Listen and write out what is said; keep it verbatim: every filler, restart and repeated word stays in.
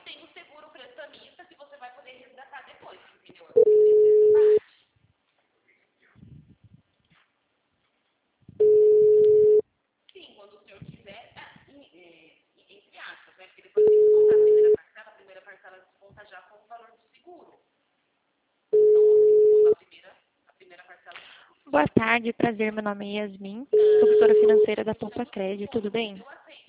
tem o seguro prestamista que você vai poder resgatar depois, entendeu? Eu essa parte. Sim, quando o senhor quiser, é, entre aspas, né? Porque depois tem que descontar a primeira parcela, a primeira parcela desconta já com o valor do seguro. Então, a primeira, a primeira parcela. Boa tarde, prazer, meu nome é Yasmin, sou consultora financeira da Poupa Crédito, tudo bem?